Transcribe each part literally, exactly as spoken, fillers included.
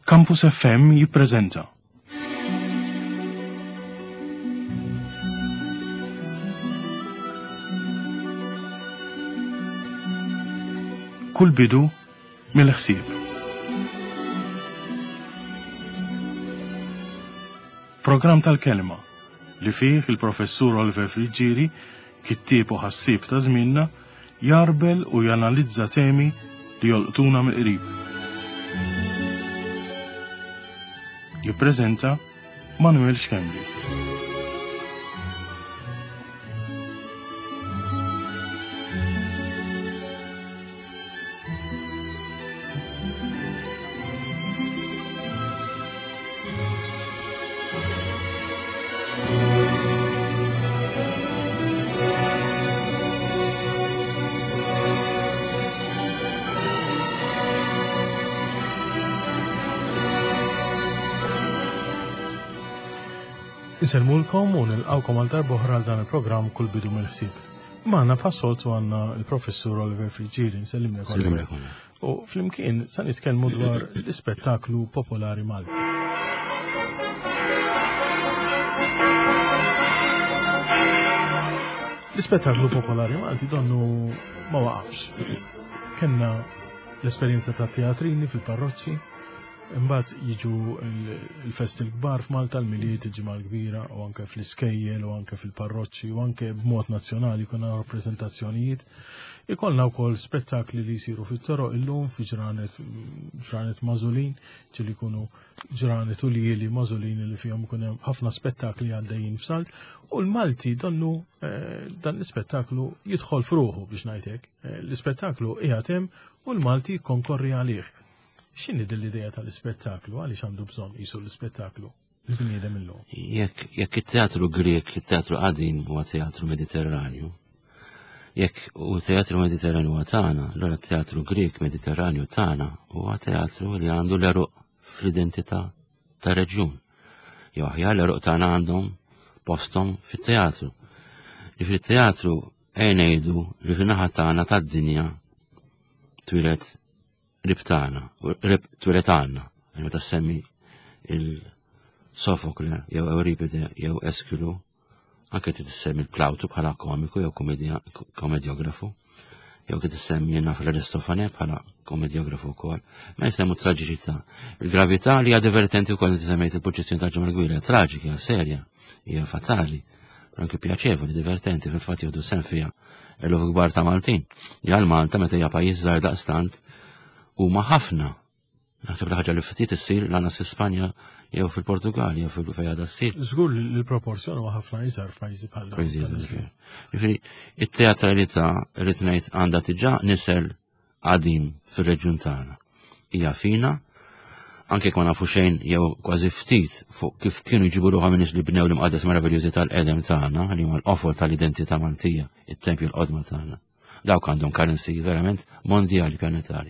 Campus F M jippreżenta. Kull bidu mill-ħsieb. Programm tal-kelma li fih il-professur Oliver Friġġieri, kittieb u ħassieb ta' żmienna, jarbel u janalizza temi li jolqtuna mill-qrib. Jippreżenta Manuel Xkemli. Niselmulkom u nilqawkom għal darbohra għal dan il-programm kull bidu mill-ħsieb. Magħna bħas-soltu għandna il-professur Oliver Friġġieri, nsellimlek. U flimkien sa nitkellmu dwar l-ispettaklu popolari Malti. L-ispettaklu popolari Malti donnu ma waqafx. Kenna l-esperjenza ta' teatrini fil-parroċċi, imbagħad jiġu il-festi l-kbar f'Malta, l-miliet, il-ġimgħa l-kbira, u anke fl-iskejjel, u anke fil-parroċċi, u anke b'mod nazzjonali kuna rappreżentazzjonijiet. Ikollna wkoll spettakli li jsiru fit-toroq illum fi ġranet ġranet Mażulin, ġieli jkunu ġranet u lieli Mażulin li fihom ikun hemm ħafna spettakli għaddejjin f'Salt, u l-Malti donnu dan l-ispettaklu jidħol f'ruħu biex ngħid hekk. L-ispettaklu qiegħed hemm u l-Malti jkonkorri għalih. X'inhi din l-idea tal-ispettaklu, għaliex għandu bżonn qisu l-ispettaklu l-bniedem illum? Jekk jekk it-teatru Grek, it-teatru qadim huwa teatru Mediterranju. Jekk u teatru Mediterranju huwa tagħna, allura t-teatru Grek Mediterranju tagħna huwa teatru li għandu l-eruq fl-identità ta' reġjun. Jew aħjar l-eruq tagħna għandhom posthom fit-teatru. Li fit-teatru ejn ngħidu li fin-naħa tagħna tad-dinja twilet ribtana, twilet għanna, meta semmi il-Sofokle, jew Euripide, jew Eskilu, anke tissemmi il-Plawtu bħala komiku, jew komedjografu, jew tissemmi naf l-Aristofane bħala komedjografu wkoll, ma jisemmu traġiċità. Il-gravità li hija divertenti wkoll tisemmejt il-poġġezzjoni ta' Ġemal Gwira, traġika, serja, hija fatali, anke pjaċevoli, divertenti, fil-fatt jieħdu sem fiha eluf kbar ta' Maltin. Hija l-Malta meta hija pajjiż żgħar daqstant huma ħafna. Naħseb li ħaġa li ftit issir l-għanas fi Spanja jew fil-Portugal jew fil-fejjada ssir. Żgur li l-proporzjon huwa ħafna iżgħar f'pajjiżi bħal dawn. Jiġifieri it-teatralità rrid ngħid għandha diġà nisel qadim fir-reġjun tagħna. Hija fina, anke ma nafu xejn jew kważi ftit fuq kif kienu jġibu ruħhom nies li bnew l-imqaddes meraviljużi tal-qedem tagħna, li huma l-qofol tal-identità Maltija, it-tempju l-qodma tagħna. Dawk għandhom karenzi verament mondjali pjanetarji.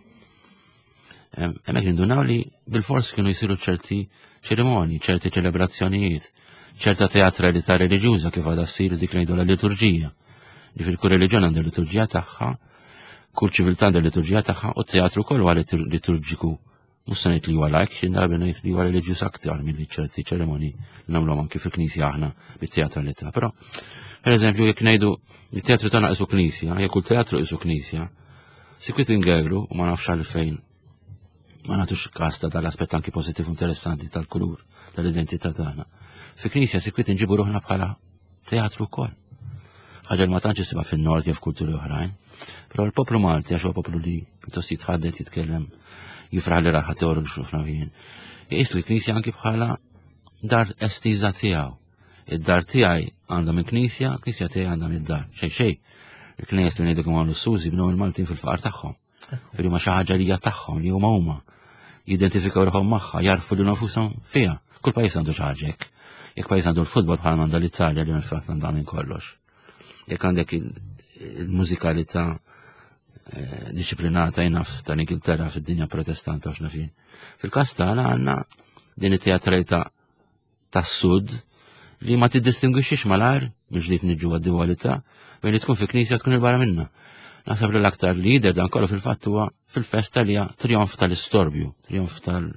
Hemmhekk nindunaw li bil-fors kienu jsiru ċerti ċerimoni, ċerti ċelebrazzjonijiet, ċerta teatralità reliġjuża kif għadha ssir dik ngħidu l-liturġija. Li fil-kull reliġjon għandha l-liturġija tagħha, kull ċiviltà għandha l-liturġija tagħha, u t-teatru kollu huwa liturġiku. Mhux se ngħid li huwa lajk, xi darba ngħid li huwa reliġjuż aktar milli ċerti ċerimoni li nagħmluhom anke fil-Knisja aħna bit-teatralità. Però pereżempju jekk ngħidu it-teatru tagħna qisu Knisja, jekk kull teatru qisu Knisja, sikwit ingegru u ma nafx għalfejn ma nagħtux każ ta' dal-aspett anki pożittiv interessanti tal-kulur, tal-identità tagħna. Fi Knisja sikwit inġibu ruħna bħala teatru wkoll. Ħaġa li ma tantx isibha fin-Nord jew f'kulturi oħrajn. Però l-poplu Malti għax huwa poplu li pjuttost jitħaddet jitkellem jifraħ li raħ ħatoru li xrufna fien. Jqis li Knisja anki bħala dar estiża tiegħu. Id-dar tiegħi għandha minn Knisja, Knisja tiegħi għandha mid-dar. Xejn xejn. Il-Knisja li ngħidu kemm għamlu Sużi bnew il-Maltin fil-faqar tagħhom. Li ma xi ħaġa li hija tagħhom li huma huma. Jidentifikaw ruħhom magħha, jarfu li nafushom fiha. Kull pajjiż għandu xi ħaġa hekk. Jekk pajjiż għandu l-futbol bħal għandha l-Italja li fil-fatt għandha minn kollox. Jekk għandek il-mużikalità disciplinata jnaf ta' Ingilterra fid-dinja protestanta u x'nafin. Fil-każ tagħna għandna din it-teatralità tas-Sud li ma tiddistingwixxix malajr mhux li tniġġu għad-diwalità bejn li tkun fi Knisja tkun il-barra minnha. Naħseb li l-aktar lider dan kollu fil-fatt huwa fil-festa li hija trionf tal-istorbju, trionf tal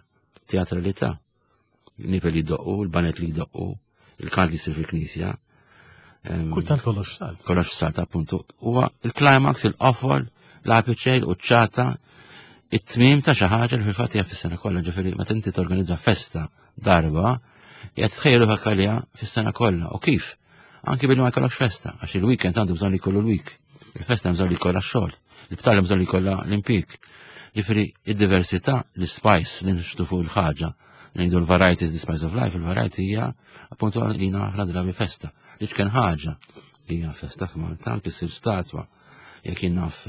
teatralità. Nipel li jdoqqu, il-banet li jdoqqu, il-kant li jsir fil-knisja. Kultant kollox salt. Kollox salt, appuntu. Huwa il-climax, il-qofol, l-apiċej, l-uċċata, it-tmim ta' xi ħaġa li fil-fatt hija fis-sena kollha, ġifieri meta inti torganizza festa darba, qed tħejlu ħakkalija fis-sena kollha. U kif? Anke billi ma jkollokx festa, għax il-weekend għandu bżonn li jkollu l-week. Il-festa bżonn li jkollha x-xogħol, il-btala bżonn li jkollha l-impik. Ġifieri id-diversità, l-spice li nixtu fuq il-ħaġa, ngħidu l-varieties the spice of life, il-variety hija appuntu għalina ħafna drabi festa. Li kien ħaġa hija festa f'Malta, anke ssir statwa, jekk innaf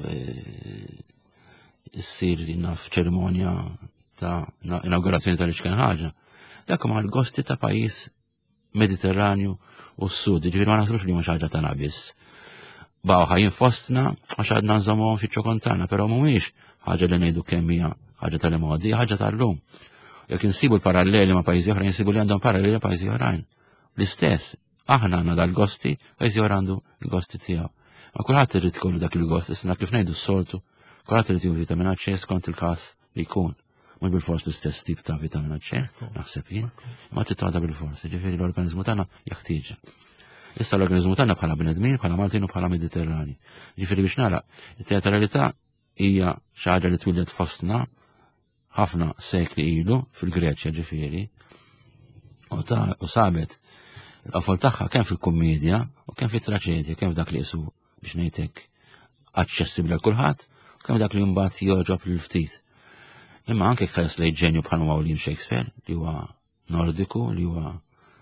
issir innaf ċerimonja ta' inaugurazzjoni ta' li kien ħaġa. Dak ma' l-gosti ta' pajjiż Mediterranju u s-Sud, ġifieri ma naħsbux li mhux ħaġa tagħna biss. Baw ħajjin fostna għax għadna nżommhom fiċ-ċokon tagħna, però mhumiex ħaġa li ngħidu kemm hija ħaġa tal-imodi, ħaġa tal-lum. Jekk insibu l-paralleli ma' pajjiżi oħrajn, insibu li għandhom paralleli ma' pajjiżi oħrajn. L-istess, aħna għandna dal-gosti, pajjiżi oħra għandu l-gosti tiegħu. Ma kulħadd irid ikollu dak il-gost, isna kif ngħidu s-soltu, kulħadd irid jieħu vitamina C skont il-każ li jkun. Mhux bil-fors l-istess tip ta' vitamina C, naħseb jien, ma titgħadha bil-fors, ġifieri l-organizmu tagħna jaħtieġha. Issa l-organizmu tagħna bħala bnedmin, bħala Maltin u bħala Mediterrani. Ġifieri biex nara, it-teatralità hija xi ħaġa li twildet fostna ħafna sekli ilu fil-Greċja ġifieri u sabet l-qofol tagħha kemm fil-kummedja u kemm fit-traċedja, kemm f'dak li qisu biex ngħidlek aċċessibbli għal kulħadd u kemm dak li mbagħad joġob lil ftit. Imma anke tħares lejn ġenju bħal William Shakespeare li huwa Nordiku, li huwa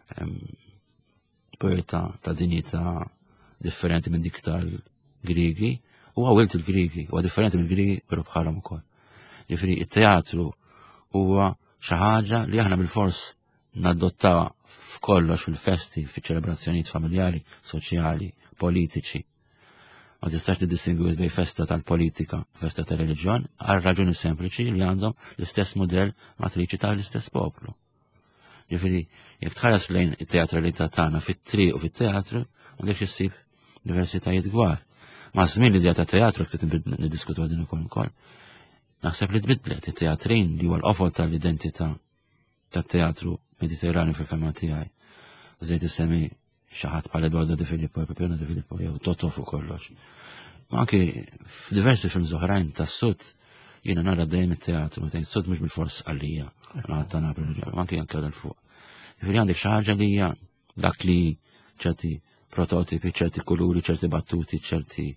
poeta ta' dinjità differenti minn dik tal-Griegi, huwa wilt il-Griegi, huwa differenti mill-Griegi però bħalhom ukoll. Ġifieri it-teatru huwa xi ħaġa li aħna bil-fors nadottaw f'kollox fil-festi, fiċ-ċelebrazzjonijiet familjari, soċjali, politiċi. Ma tistax tiddistingwi bejn festa tal-politika u festa tal-reliġjon għal raġuni sempliċi li għandhom l-istess mudell matriċi tal-istess poplu. Ġifieri jekk tħares lejn it-teatralità tagħna fit-triq u fit-teatru m'għandekx issib diversitajiet kbar. Ma' żmien li ta' teatru qed niddiskutu din ukoll ukoll. Naħseb li tbidlet it-teatrin li huwa l-qofol tal-identità tat-teatru Mediterranju fil-fema tiegħi. Żejt issemmi xi ħadd bħal Eduardo De Filippo, Pepione De Filippo jew Totò fuq kollox. Ma anke f'diversi film oħrajn tas-Sud jiena nara dejjem it-teatru, meta s-Sud mhux bil-fors għalija, ta' Napoli, ma anke anke l fuq. Ġifieri għandek xi ħaġa li hija dak li ċerti prototipi, ċerti kuluri, ċerti battuti, ċerti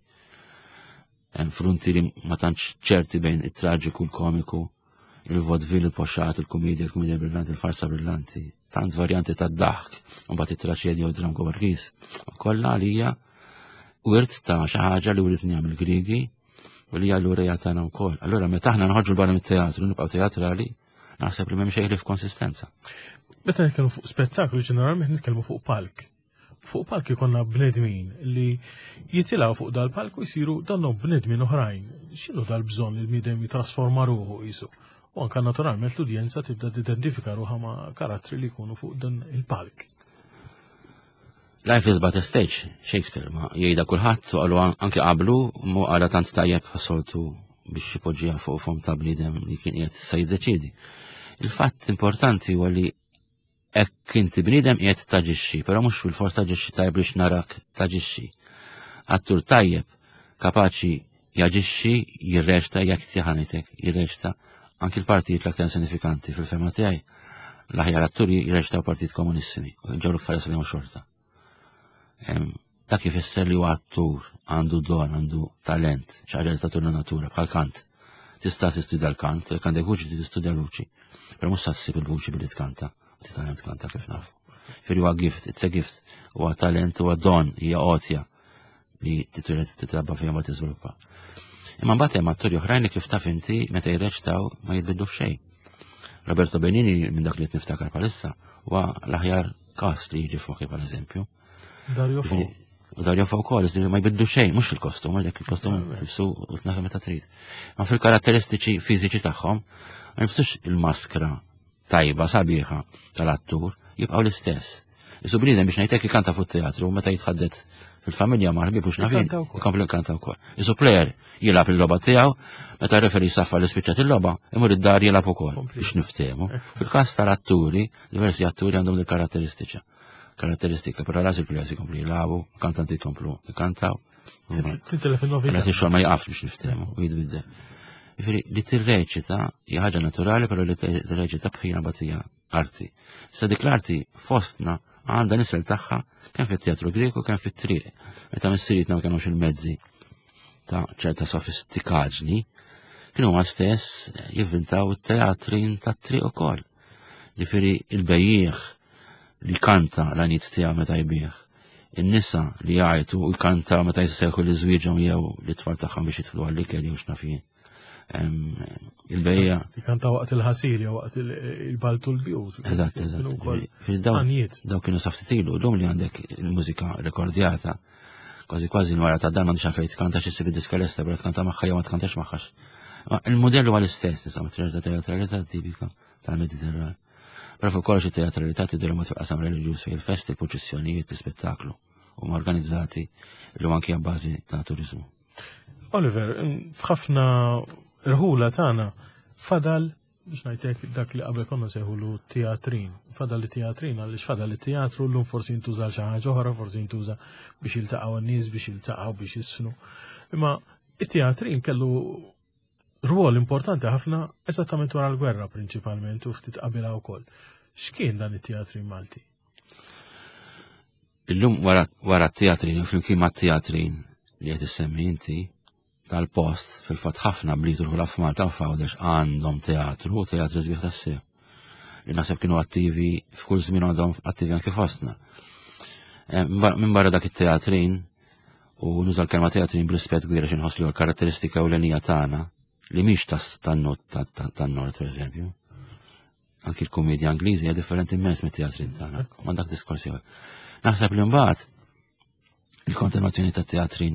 frontieri ma tantx ċerti bejn it-traġiku l-komiku, il-vodvil, il-poxxat, il-kumedja, il-kumedja brillanti, il-farsa brillanti, tant varjanti ta' daħk, u mbagħad it-traċedja u d-dram Gorkis. Kollha li hija wirt ta' xi ħaġa li wrid nagħmel Griegi u li hija l-urejja tagħna wkoll. Allura meta aħna nħoġġu l-barra mit-teatru, nibqgħu teatrali, naħseb li m'hemm xejn f'konsistenza. Meta nitkellmu fuq spettaklu ġeneralment nitkellmu fuq palk. Fuq palk ikonna bnedmin li jitilgħu fuq dal-palk u jsiru dannhom bnedmin oħrajn. X'inhu dal-bżonn li l-bniedem jitrasforma ruħu qisu. U anke naturalment l-udjenza tibda tidentifika ruħha ma' karattri li jkunu fuq dan il-palk. Life is but a stage, Shakespeare, ma jgħidha kulħadd u qalu anke qablu mu qala tant tajjeb ħasoltu biex jipoġġiha fuq fom ta' bniedem li kien qiegħed se jiddeċiedi. Il-fatt importanti huwa li hekk inti bniedem qiegħed taġixxi, però mhux fil-fors taġixxi tajjeb biex narak taġixxi. Attur tajjeb kapaċi jaġixxi jirreġta jekk tieħanitek, jirreġta anki l-partijiet l-aktar sinifikanti fil-fema tiegħi l-aħjar atturi jirreġtaw partijiet komunissimi u ġewlu ktar jislew xorta. Dak ifisser li huwa attur għandu don, għandu talent, xi ħaġa li tatur natura bħal Kant. Tista' tistudja l-Kant, jekk għandek vuċi tistudja l-vuċi, però mhux ssib il-vuċi billi tkanta, titgħallem tkanta kif nafu. Firri huwa gift, it's a gift, huwa talent, huwa don, hija għotja li tituret titrabba fejn ma tiżviluppa. Imma mbagħad hemm atturi oħrajn li kif taf inti meta jirreġtaw ma jitbidlu f'xejn. Roberto Benigni minn dak li qed niftakar bħalissa huwa l-aħjar każ li jiġi fuqi pereżempju. Dario Fo. U Dario Fo wkoll ma jbidlu xejn, mhux il-kostum, għalhekk il-kostum tibsu u tnaħħem meta trid. Ma fil-karatteristiċi fiżiċi tagħhom ma jibsux il-maskra tajba sabiħa tal-attur jibqgħu l-istess. Isu bniedem biex ngħidlek ikanta fuq teatru meta jitħaddet fil-familja ma ħbib ux nafin, Ikkanta wkoll. ikompli kanta wkoll. Isu plejer jilab il-logħba tiegħu, meta referi saffa li spiċċat il-logħba, imur id-dar jilab ukoll Kompli. biex niftehmu. Fil-każ tal-atturi, diversi atturi għandhom il-karatteristiċa. Karatteristika, però ras il-plejers ikompli jilabu, kantanti jkomplu ikantaw. Tintelef il-novità. Għalat il-xogħol ma jaqafx biex niftehmu, u jidbidel. Jifieri li tirreċita hija ħaġa naturali, però li tirreċita bħina batija arti. Sa dik l-arti fostna għandha nisel tagħha kemm fit-teatru Greku kemm fit-triq. Meta missiritna ma kinux il-mezzi ta' ċerta sofistikaġni, kienu ma stess jivvintaw it-teatrin tat-triq ukoll. Jifieri il-bejjieħ li kanta l-għaniet tiegħu meta jbieħ, in-nisa li jgħajtu u jkantaw meta jissejħu li żwieġhom jew li tfal tagħhom biex jidħlu għall-ikel jew x'nafin. Il-bejja. Jikanta waqt il-ħasil jew waqt il-baltu l-bjut. Eżatt, eżatt. Daw kienu saftitilu, l-lum li għandek il-mużika rekordjata, kważi kważi l-mara ta' dan għandix għalfejn tkanta xi sibi diskalesta, bra tkanta magħha jew ma tkantax magħhax. Il-modell huwa l-istess, nisa ma ta' teatralità tipika tal-Mediterran. Però fuq kollox it-teatralità tidhirhom ma tqasam reliġjuż fejn il-fest, il-proċessjonijiet, l-ispettaklu huma organizzati l anke bbażi ta' turizmu. Oliver, f'ħafna rħula tagħna fadal biex ngħidlek dak li qabel konna seħulu teatrin. Fadal it-teatrin għaliex fadal it-teatru llum forsi jintuża xi ħaġa oħra, forsi jintuża biex jiltaqgħu n-nies biex jiltaqgħu biex jissnu. Imma it-teatrin kellu rwol importanti ħafna eżattament wara l-gwerra prinċipalment u ftit qabilha wkoll. X'kien dan it-teatrin Malti? Illum wara t-teatrin u flimkien mat-teatrin li qed issemmi inti tal-post fil-fatt ħafna bliet u l-affmalta u fawdex għandhom teatru u teatru żbieħ tas-sew. Li naħseb kienu attivi f'kull żmien għandhom attivi anke fostna. Minn barra dak it-teatrin u nuża l-kelma teatrin bl-rispett kbir xi nħosslu l-karatteristika ewlenija tagħna li mhix tan-not tan-nord pereżempju. Anki l-komedja Angliżi hija differenti immens mit-teatrin tagħna, ma dak diskors ieħor. Naħseb li mbagħad il-kontinuazzjoni tat-teatrin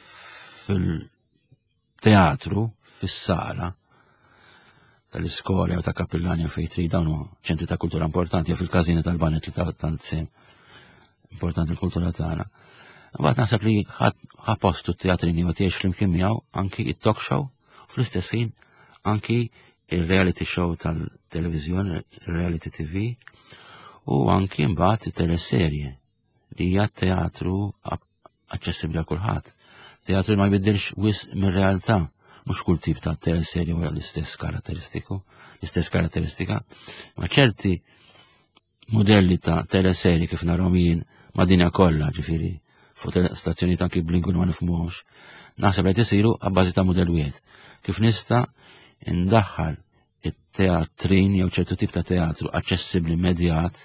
fil-teatru, fis-sala tal-iskola u ta' kappillani u fejn trid dawn huma ċentri ta' kultura importanti jew fil-każini tal-banet li ta' tant sem importanti l-kultura tagħna. Mbagħad naħseb li ħa postu t-teatrin jew tgħix flimkien miegħu anki it-talk show fl-istess ħin anki il-reality show tal-televiżjoni, il-reality T V u anki mbagħad it-teleserje li hija teatru aċċessibbli għal kulħadd. Teatru ma jbiddilx wisq mir-realtà, mhux kull tip ta' teleserje wara l-istess karatteristiku, l-istess karatteristika, ma ċerti modelli ta' teleserji kif narhom jien ma' dinja kollha, ġifieri fuq stazzjonijiet anki b'lingwi ma nifhmuhomx, naħseb qed isiru abbażi ta' mudell wieħed. Kif nista' indaħħal it-teatrin jew ċertu tip ta' teatru aċċessibbli immedjat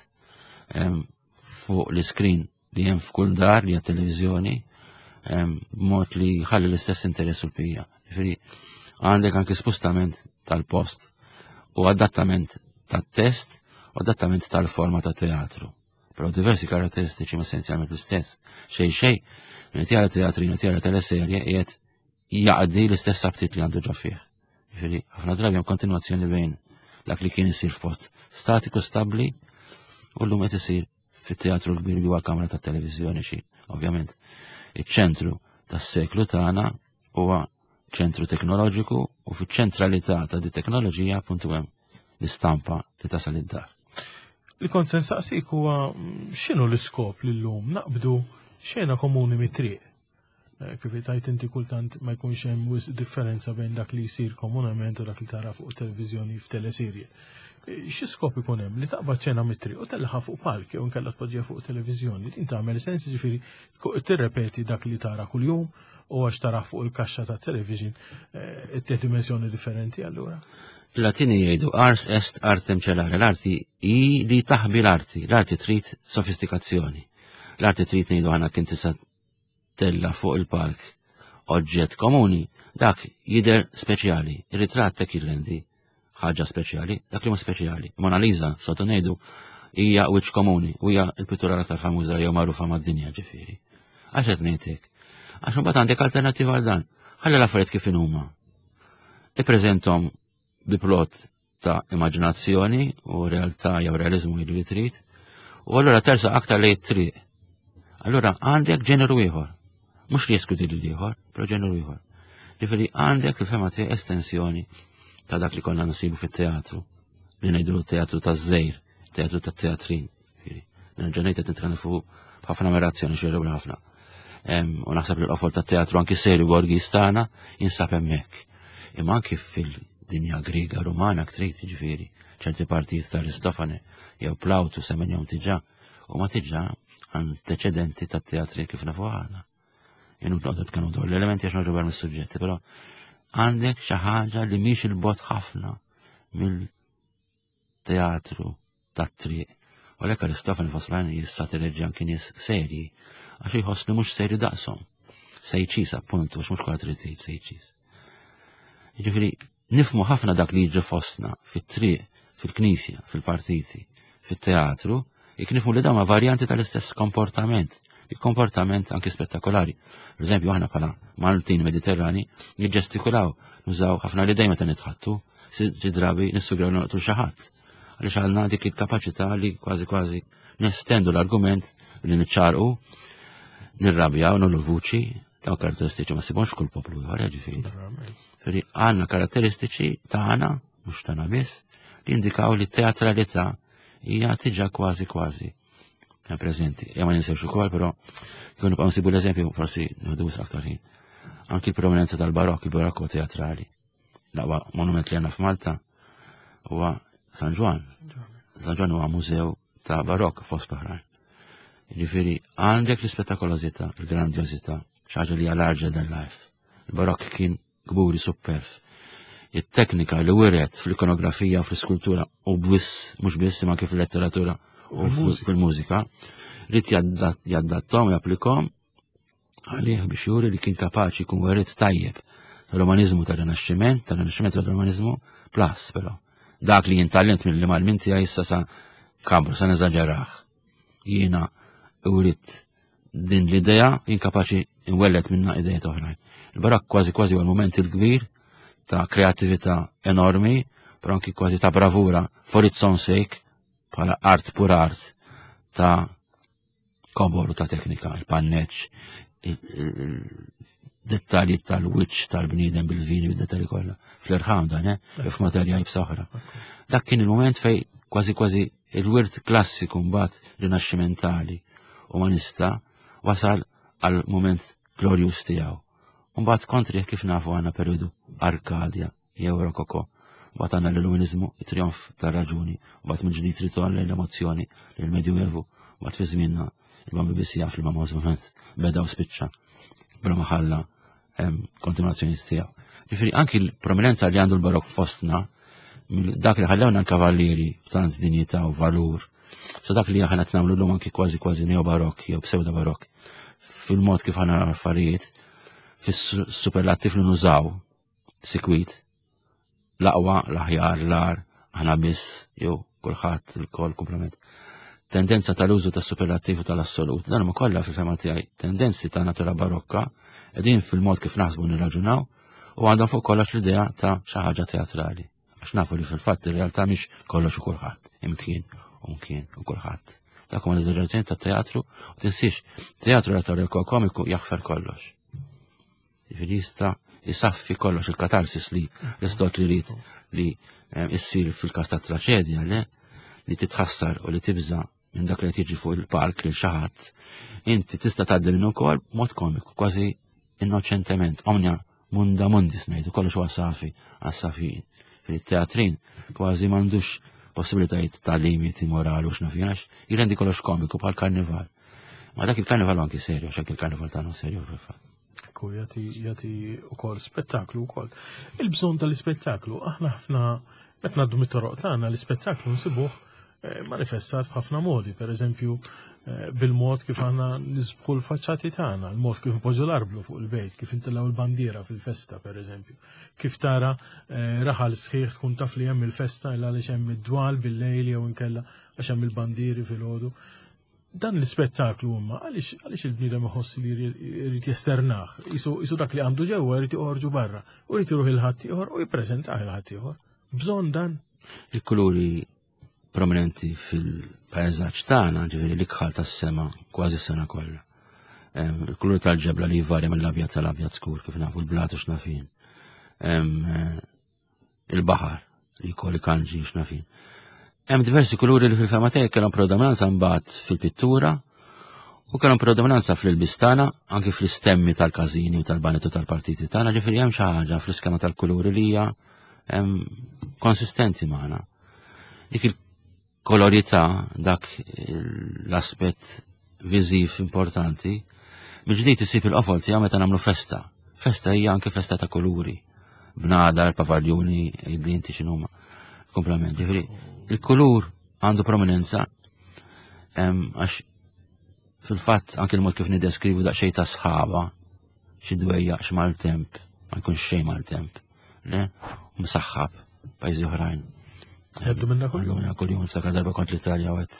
fuq l-iskrin li hemm f'kull dar li hija televiżjoni b'mod li ħalli l-istess interess u l-pija. Ġifieri għandek anke spostament tal-post u adattament tat-test u adattament tal-forma ta' teatru. Però diversi karatteristiċi ma essenzjalment l-istess. Xejn xejn minn tjara teatrin u tjara teleserje qiegħed jaqdi l-istess abtit li għandu ġo fih. Ġifieri ħafna drabi hemm kontinwazzjoni bejn dak li kien isir f'post statiku stabbli u llum qed isir fit-teatru l-kbir li huwa kamra tat-televiżjoni xi. Ovvjament iċ-ċentru tas-seklu tagħna huwa ċentru teknoloġiku u fiċ-ċentralità ta' di teknoloġija appuntu hemm l-istampa li tasal id-dar. Li kont se nsaqsik huwa x'inhu l-iskop li llum naqbdu xejna komuni mit-triq. Kif tajt inti kultant ma jkunx hemm differenza bejn dak li jsir komunament u dak li tara fuq televiżjoni f'teleserje. Xi skop ikun hemm li taqbad ċena mit-triq u tellaħa fuq palk jew inkella tpoġġiha fuq televiżjoni. Din tagħmel sens jiġifieri tirrepeti dak li tara kuljum u għax tara fuq il-kaxxa tat television it-tieħ dimensjoni differenti allura. Il-Latini jgħidu ars est artem celare, l-arti i li taħbi l-arti, l-arti trid sofistikazzjoni. L-arti trid ngħidu ħana kien tista' tella fuq il-park oġġett komuni, dak jidher speċjali, ir-ritratt tek jirrendi ħaġa speċjali, dak li ma speċjali. Mona Lisa, sotu ngħidu, hija wiċċ komuni, u hija l-pittura tal-famuża jew magħrufa mad-dinja ġifieri. Għax qed ngħidlek. Għax imbagħad għandek alternattiva għal dan. Ħalli l-affarijiet kif huma. Ippreżenthom bi plot ta' immaġinazzjoni u realtà jew realiżmu li trid, u allura tersa aktar lejn triq. Allora għandek ġeneru ieħor. Mhux li jeskuti li ieħor, però ġeneru ieħor. Ġifieri għandek il-fema tiegħek estensjoni ta' dak li konna nsibu fit-teatru. Li ngħidu teatru taż-żejr, teatru tat-teatrin. Ġifieri. Nerġa' qed nitkellem fuq ħafna ammirazzjoni xejn ħafna. U naħseb li l-qofol tat-teatru anki serju Borghis tagħna jinsab hemmhekk. Imma anki fil-dinja Griega Rumana ktrid ġifieri ċerti partijiet ta' Aristofane jew Plautu semmenjhom tiġà u ma tiġà antecedenti tat-teatri kif nafu aħna. Jien noqgħod tkellmu dwar l-elementi għax noġu mis-suġġetti, però għandek xi ħaġa li mhix il-bot ħafna mill-teatru tat-triq. U għalhekk Aristofane Foslani jista' tireġġi anki nies serji għax jħoss li mhux serju daqshom. Sejċis appuntu għax mhux kollha trid tgħid sejċis. Jiġifieri nifhmu ħafna dak li jiġri fostna fit-triq, fil-knisja, fil-partiti, fit-teatru, jekk nifhmu li dawn ma' varjanti tal-istess komportament, il-komportament anki spettakolari. Per eżempju aħna bħala Maltin Mediterrani jiġġestikulaw, nużaw ħafna li dejjem meta nitħattu, xi drabi nissugraw noqtlu xi ħadd. Għaliex għandna dik il-kapaċità li kważi kważi nestendu l-argument li niċċarqu, nirrabjaw, nollu l-vuċi, dawn karatteristiċi ma sibonx f'kull poplu ieħor, ġifieri. Ġifieri għandna karatteristiċi tagħna, mhux tagħna biss, li jindikaw li t-teatralità hija tiġà kważi kważi preżenti. Ja ma ninsewx ukoll, però jkun nibqgħu nsibu l-eżempju forsi nieħdu aktar ħin. Anki l-prominenza tal-barokk, il-barokk huwa teatrali. L-aqwa monument li għandna f'Malta huwa San Ġwan. San Ġwan huwa mużew ta' barokk fost oħrajn. Jiġifieri għandek l-ispettakolosità, il-grandjożità, xi ħaġa li hija larger than life. Il-barokk kien kburi superf. Il-teknika li wiret fl-ikonografija u fl-skultura u bwiss, mhux biss ma kif fil-letteratura u fil-mużika, rrid jaddattom u japplikom għalih biex juri li kien kapaċi jkun werit tajjeb tal-romanizmu tal-Rinaxximent, tal-Rinaxximent tal-romanizmu plus però. Dak li jintallent mill-li mal-min tiegħi issa sa kabru sa neżaġeraħ. Jiena urit din l-idea jien kapaċi nwellet minna idejiet oħrajn. Il-barak kważi kważi huwa l-moment il-kbir ta' kreativita enormi, però anki kważi ta' bravura for its own sake, bħala art pur art ta' kobor u ta' teknika, il-panneċ, il-dettalji tal-wiċ tal-bniedem bil-vini, bil-dettalji kollha. Fl-irħam dan, eh? F'materjali b'saħra. Dak kien il-moment fej kważi kważi il-wirt klassiku mbagħad rinaxximentali umanista wasal għal moment glorjus tiegħu. Mbagħad kontri kif nafu għandna periodu Arkadja jew Rokoko. Mbagħad għandna l-Illuminizmu, it-trionf tar-raġuni, mbagħad minn ġdid ritorn l-emozzjoni lill-Medjuevu, mbagħad fi żmienna il-Bambi biss jaf li ma moment beda u spiċċa bla ma ħalla kontinuazzjoni tiegħu. Ġifieri anki l-prominenza li għandu l-barokk fostna, dak li ħallewna l-kavallieri b'tant dinjità u valur, sa dak li aħna qed nagħmlu llum anki kważi kważi neo-barokk jew pseudo barokk fil-mod kif ħana l-affarijiet, fis-superlattiv li nużaw, sikwit, l-aqwa, l-aħjar, l-ar, aħna biss, jew kulħadd il-koll komplement. Tendenza tal-użu tas-superlattiv u tal-assolut. Dan ma kollha fil-fema tiegħi tendenzi ta' natura barokka qegħdin fil-mod kif naħsbu nirraġunaw u għandhom fuq kollox l-idea ta' xi ħaġa teatrali. Għax nafu li fil-fatt ir-realtà mhix kollox u kulħadd, imkien u mkien u kulħadd. Dak huma l-eżaġerazzjoni tat-teatru u tinsix, teatru retoriku komiku jaħfer kollox. Jiġifieri jista' jisaffi kollox il-katarsis li l-istot li rrid li issir fil-każ tat traċedja li titħassar u li tibża minn dak li tiġi fuq il-park li xaħat, inti tista' tgħaddi minnu wkoll mod komiku, kważi innoċentement, omnia munda mundis ngħidu, kollox huwa safi għas-safin. Fil-teatrin kważi m'għandux possibilitajiet ta' limiti morali u x'nafinax, jirendi kollox komiku bħal karnival. Ma dak il-karnival anki serju, x'hekk il-karnival tagħna serju fil-fatt. Ekku jagħti wkoll spettaklu wkoll. Il-bżonn tal-ispettaklu aħna ħafna qed ngħaddu mit-toroq tagħna l-ispettaklu nsibuh manifestat f'ħafna modi, per eżempju bil-mod kif għandna nisbħu l-faċċati tagħna, l-mod kif ipoġġu l-arblu fuq il-bejt, kif intilgħu l-bandiera fil-festa per eżempju, kif tara raħal sħiħ tkun taf li hemm il-festa illa għaliex hemm id-dwal bil-lejl jew inkella għax hemm il-bandieri fil-għodu. Dan l-ispettaklu huma għaliex il-bniedem iħoss li jrid jesternah, isu dak li għandu ġewwa jrid joħorġu barra, u jrid iruħ il-ħadd ieħor u jippreżentah il-ħadd ieħor. Bżonn dan. Il-kuluri prominenti fil-pajzaġġ tagħna, ġifieri l-ikħal tas-sema kważi s-sena kollha. Il-kulur tal-ġebla li jvarja mill-abjad tal-abjad skur kif nafu l-blatu x'nafin. Il-baħar li jkolli kanġi x'nafin. Hemm diversi kuluri li fil-fema tiegħi kellhom predominanza mbagħad fil-pittura u kellhom predominanza fil-bistana anke fl-istemmi tal-każini u tal-banet u tal-partiti tagħna, ġifieri hemm xi ħaġa fl-iskema tal-kuluri li hija konsistenti magħna. Dik il-kolorità, dak l-aspett viżiv importanti, mill-ġdid isib il-qofol tiegħu meta nagħmlu festa. Festa hija anke festa ta' kuluri. Bnadar, pavaljuni, id-dinti x'inhuma komplementi. Ġifieri il-kulur għandu prominenza għax fil-fatt anke il-mod kif nideskrivu daqsxejn ta' sħaba, xi dwejjaq mal-temp, ma jkunx xejn mal-temp, le? U msaħħab pajjiżi oħrajn. Ħeddu minna kull Allura kuljum niftakar darba kont l-Italja u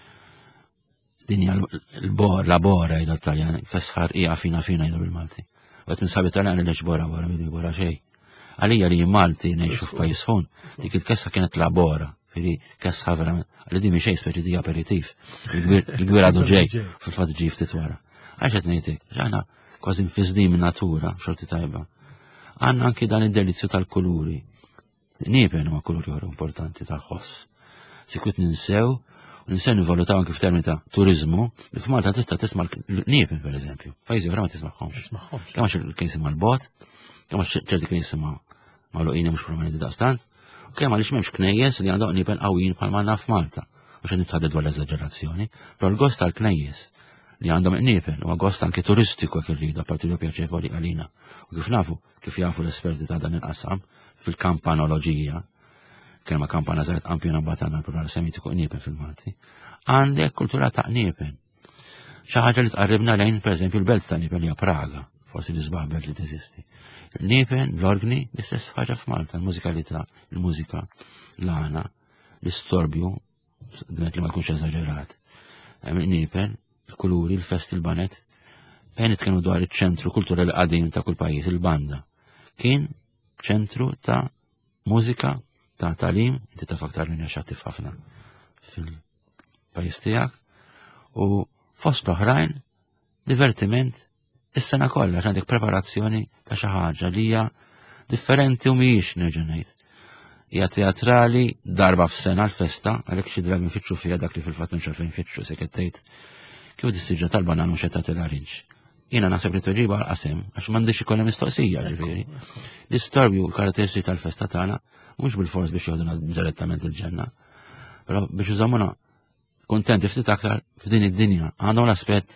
dinja l-bor, la bora jgħidu l-Taljan, kasħar ija fina fina jgħidu bil-Malti. U għet minn sabi Taljani leġ bora bora, midu bora xej. Għalija li Malti nejxu f'pajis hon, dik il-kessa kienet la bora, fili kessa verament, għalli di miexej speċi di aperitif, il-gwir għadu ġej, fil-fat ġi ftit wara. Għaxet nejtik, ġana kważi nfizdi minn natura, xorti tajba. Għanna anki dan id-delizju tal-kuluri. Niepen ma kuluri għor importanti tal-ħoss. Sikwit ninsew, ninsew nivalutaw anki f'termini ta' turizmu, li f'Malta tista' tisma' niepen per eżempju. Pajjiżi oħra ma tisma'homx. Kemm għax kien jisimha l-bot, kemm għax ċerti kien jisimha magħluqina mhux prominenti daqstant, u kemm għaliex m'hemmx knejjes li għandhom niepen qawwin bħal ma naf Malta. Mhux qed nitħadded dwar l-eżaġerazzjoni, però l-gost tal-knejjes li għandhom niepen huwa gost anke turistiku jekk irridu apparti li pjaċevoli għalina. U kif nafu, kif jafu l-esperti ta' dan il-qasam fil-kampanoloġija, kelma kampana zaret ampjona batana l-plural semitiku niepen fil-Malti, għandek kultura ta' niepen. Xi ħaġa li tqarribna lejn pereżempju l-belt ta' niepen hija Praga, forsi li sbaħ belt li teżisti. Il-niepen, l-organi, l-istess ħaġa f'Malta, l-mużikalità, il-mużika, l-għana, l-istorbju, dmet li ma jkunx eżaġerat. Niepen, il-kuluri, il-fest, il-banet, bejn kienu dwar iċ-ċentru kulturali qadim ta' kull pajjiż, il-banda. Kien ċentru ta' mużika, ta' talim, inti ta' faktar minn jaxattif ħafna fil-pajjiż tiegħek, u fost l-oħrajn divertiment is-sena kollha għandek preparazzjoni ta' xi ħaġa li hija differenti u mhijiex nerġa' ngħid. Hija teatrali darba f'sena l-festa, għalhekk xi drabi nfittxu fiha dak li fil-fatt mhux għalfejn nfittxu se tgħid kif dissiġġa tal-banan mhux qed tagħti l-arinġ. Jiena naħseb li toġiba qasem għax m'għandix ikollha mistoqsija ġifieri. L-istorbju l-karatteristiċi tal-festa tagħna mhux bil-fors biex jgħoduna direttament il-ġenna, però biex iżommuna kuntenti ftit aktar f'din id-dinja għandhom l-aspett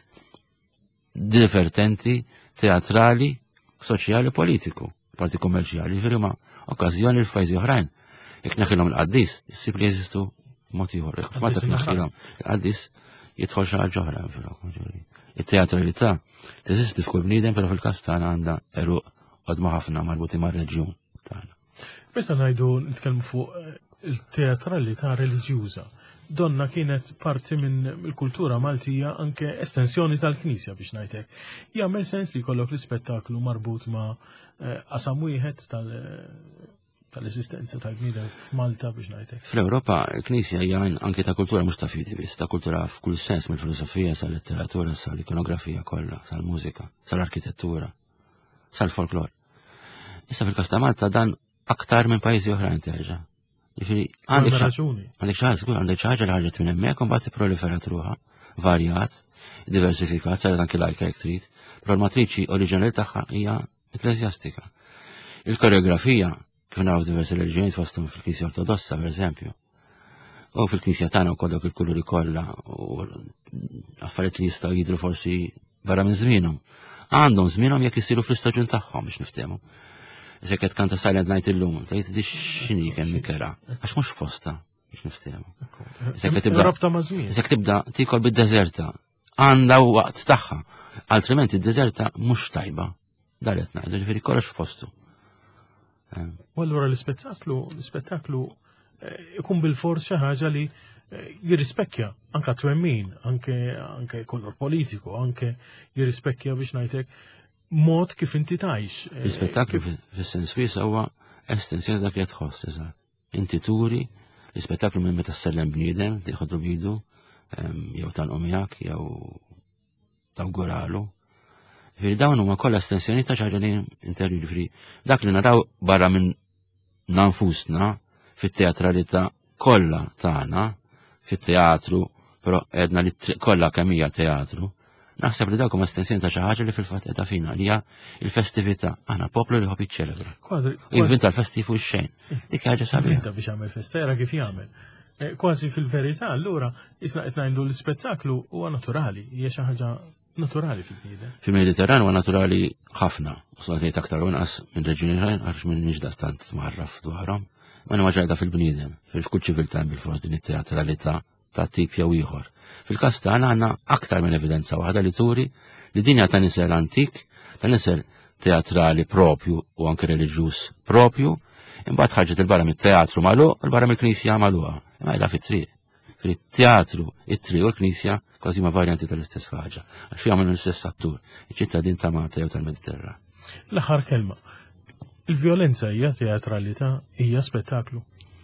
divertenti, teatrali, soċjali, politiku, parti kummerċjali, ġifieri ma' okkażjoni f'pajjiżi oħrajn. Jekk neħilhom il-qaddis, issib li jeżistu mod ieħor. Jekk f'ma neħilhom il-qaddis jidħol xi ħaġa oħra. Il-teatralità teżisti f'kull bniedem, però fil-każ tagħna għandha eruq qodma ħafna marbuti mar-reġjun tagħna. Meta ngħidu nitkellmu fuq il-teatralità reliġjuża, donna kienet parti minn il-kultura Maltija anke estensjoni tal-Knisja biex ngħidlek. Jagħmel sens li jkollok l-ispettaklu marbut ma' qasam wieħed tal-esistenza tal-bniedem f'Malta biex ngħidlek. Fl-Ewropa il-Knisja hija anke ta' kultura mhux ta' fidi biss, ta' kultura f'kull sens mill-filosofija sal-letteratura sal-ikonografija kollha, sal-mużika, sal-arkitettura, sal-folklor. Issa fil-każ ta' Malta dan aktar minn pajjiżi oħrajn terġa'. Jiġifieri għandek raġuni. Għandek xi ħaġa żgur għandek xi ħaġa li ħarġet minn hemmhekk u mbagħad tipproliferat ruħha, varjat, diversifikat, saret anke lajka jekk trid, però l-matriċi oriġinali tagħha hija ekklesjastika. Il-koreografija kif naraw diversi reliġjoni fosthom fil-Knisja Ortodossa pereżempju. U fil-Knisja tagħna wkoll dawk il-kuluri kollha u affarijiet li jistgħu jidhru forsi barra minn żmienhom. Għandhom żmienhom jekk isiru fl-istaġun tagħhom biex niftehmu. Issa qed kanta Silent Night illum, tgħid di x'inhi kemm mikera, għax mhux fosta biex niftehmu. Issa qed tibda Issa qed tibda tikol bid-deżerta, għandha waqt tagħha, altrimenti d-deżerta mhux tajba. Dar qed ngħidu, ġifieri kollox f'postu. U allura l-ispettaklu, l-ispettaklu ikun bil-fors xi ħaġa li jirrispecchia anke twemmin, anke anke kolor politiku, anke jirrispecchia biex ngħidlek mod kif inti tgħix. L-ispettaklu fis-sens wiesa huwa estensjoni dak li qed tħoss eżatt. Inti turi l-ispettaklu minn meta sellem bniedem, tieħodlu b'idu, jew tanqu miegħek, jew tawguralu, Firi dawn huma kollha estensjoni ta' ċaġa li interjuri fri. Dak li naraw barra minn nanfusna fit-teatralità kollha tagħna, fit-teatru, però edna li kollha kemm hija teatru, naħseb li dawk huma estensjoni ta' xi ħaġa li fil-fatt qiegħda fina li hija l-festività. Aħna poplu li ħobb jiċċelebra. Inventa l-festivu x-xejn. Dik ħaġa sabiħa. Inventa biex jagħmel festera kif jagħmel. Kważi fil-verità allura isna qed ngħidu l-ispettaklu huwa naturali, hija xi ħaġa naturali fil-bniedem. Fil-Mediterran huwa naturali ħafna, u sa ngħid aktar inqas minn reġjuni oħrajn għax minn mhix daqstant tmarraf dwarhom. Ma huwa ġejda fil-bniedem, fil-kull ċiviltà bil-fors din it-teatralità ta' tip jew ieħor. Fil-każ tagħna għandna aktar minn evidenza waħda li turi li din hija ta' nisel antik, ta' nisel teatrali propju u anke reliġjuż propju, imbagħad ħarġet il-barra mit-teatru magħluq, il-barra mill-Knisja magħluqa. Imma qiegħda fit-triq. Fil-teatru, it-triq u l-Knisja kważi ma varjanti tal-istess ħaġa, għax jagħmlu l-istess attur, iċ-ċittadin ta' Malta jew tal-Mediterran. L-aħħar kelma. Il-vjolenza hija teatralità, hija spettaklu.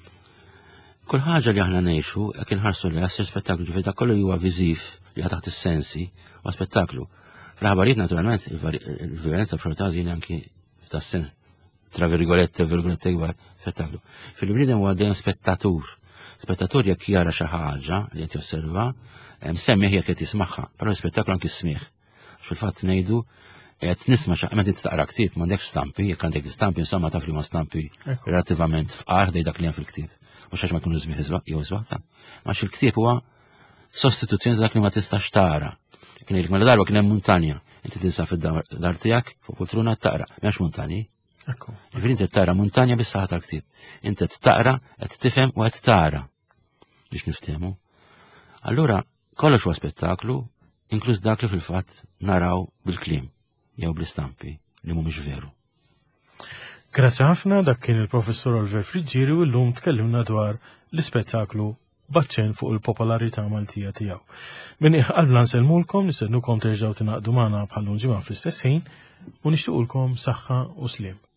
Kull ħaġa li aħna ngħixu jekk inħarsu li għassir spettaklu ġifieri dak kollu li huwa viżiv li taħt is-sensi huwa spettaklu. Fl-ħabarijiet naturalment il-vjolenza b'xorta żien anki tas-sens tra virgolette virgolette kbar spettaklu. Fil-bniedem huwa dejjem spettatur. Spettatur jekk jara xi ħaġa li qed josserva, msemmih jekk qed jismagħha, però spettaklu anki smih. Fil-fatt ngħidu qed nisma' xi meta taqra ktieb m'għandekx stampi, jekk għandek stampi insomma taf li ma stampi relattivament fqar dej dak li hemm fil-ktieb. Mhux għax ma jkunu żmieħ jew iżwaħta. Ma il-ktieb huwa sostituzzjoni ta' dak li ma tistax tara. Kien jgħidlek mela darba kien hemm muntanja, inti tinsa fid-dar tiegħek fuq poltruna taqra, m'hemmx muntanji. Jiġifieri inti tara muntanja bis-saħħa tal-ktieb. Inti taqra, qed tifhem u qed tara biex niftehmu. Allura kollox huwa spettaklu, inkluż dak li fil-fatt naraw bil-kliem jew bl-istampi li mhumiex veru. Grazzi ħafna, dak kien il-professor Oliver Friġġieri u llum tkellimna dwar l-ispettaklu baċċen fuq il-popolarità Maltija tiegħu. Min qalbna nsellmulkom nistednukom terġgħu tingħaqdu magħna bħal ġimgħa fl-istess ħin u nixtiequlkom saħħa u sliem.